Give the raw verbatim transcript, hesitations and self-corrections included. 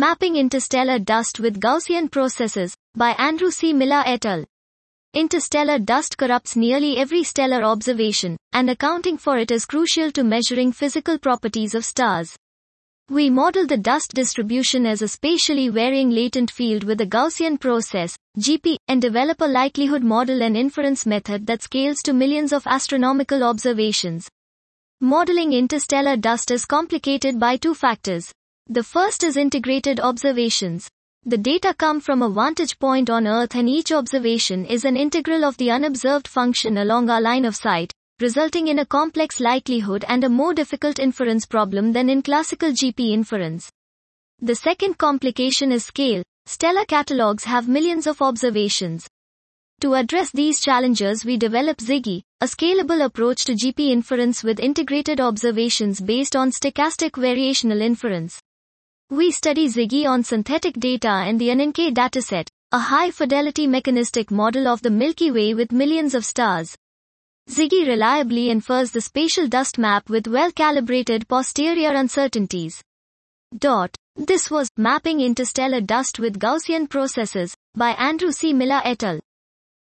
Mapping Interstellar Dust with Gaussian Processes, by Andrew C. Miller et al. Interstellar dust corrupts nearly every stellar observation, and accounting for it is crucial to measuring physical properties of stars. We model the dust distribution as a spatially varying latent field with a Gaussian process, G P, and develop a likelihood model and inference method that scales to millions of astronomical observations. Modeling interstellar dust is complicated by two factors. The first is integrated observations. The data come from a vantage point on Earth, and each observation is an integral of the unobserved function along our line of sight, resulting in a complex likelihood and a more difficult inference problem than in classical G P inference. The second complication is scale. Stellar catalogs have millions of observations. To address these challenges, we develop ZigI, a scalable approach to G P inference with integrated observations based on stochastic variational inference. We study ZigI on synthetic data and the N N K dataset, a high-fidelity mechanistic model of the Milky Way with millions of stars. ZigI reliably infers the spatial dust map with well-calibrated posterior uncertainties. Dot. This was Mapping Interstellar Dust with Gaussian Processes, by Andrew C. Miller et al.